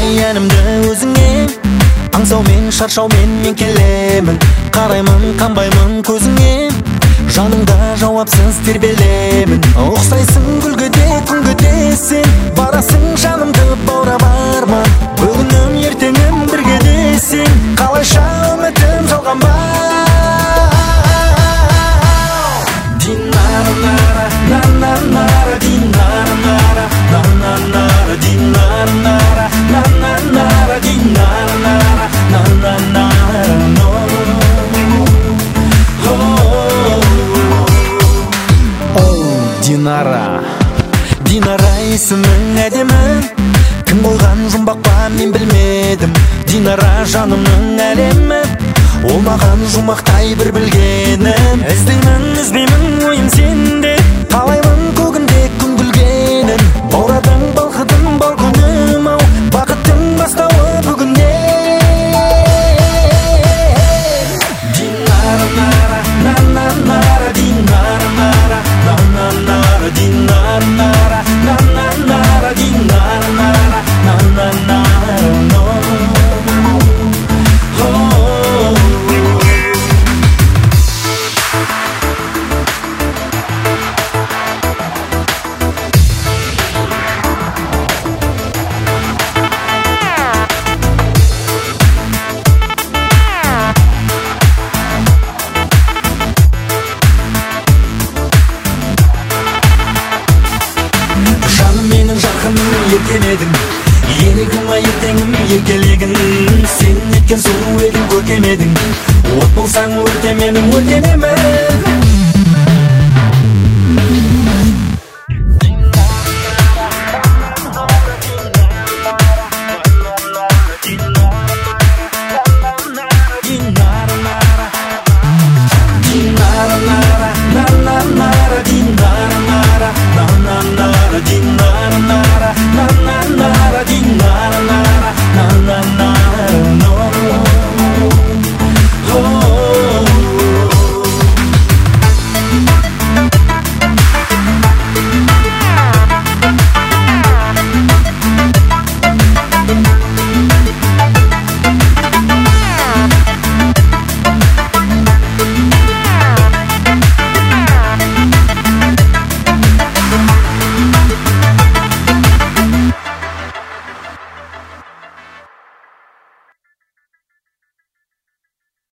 әнімді өзіңе, аңсаумен шаршаумен мен келемін. Қараймын қанбаймын көзіңе, жаныңда жауапсыз тербелемін. Ұқсайсың гүлге де күнге де сен, барасың жанымды баурап арман. Бүгінім ертеңім бірге десең, қалайша үмітім жалған ба? Динара нара, на нара, динара нара, на динара нара, на нара, динара нара, на нара, но. Динара, Динара есімің әдемі, кім қойған жұмбақ па мен білмедім. Динара жанымның әлемі, ол маған жұмақтай бір білгенім. Іздеймін, үзбеймін ойым сенде, қалаймын көгінде күн гүлгенін. Баурадың балқыдың бал күнім ау, бақыттың бастауы бүгінде. Динара нара, на нара, динара нара, на нара, динара нара, на нара, динара нара, на нара, но. Еркеледің, ерегім ертеңім еркелегін. Сен неткен сұлу едің, көркем едің. От болсаң өртеменің, өртенемін.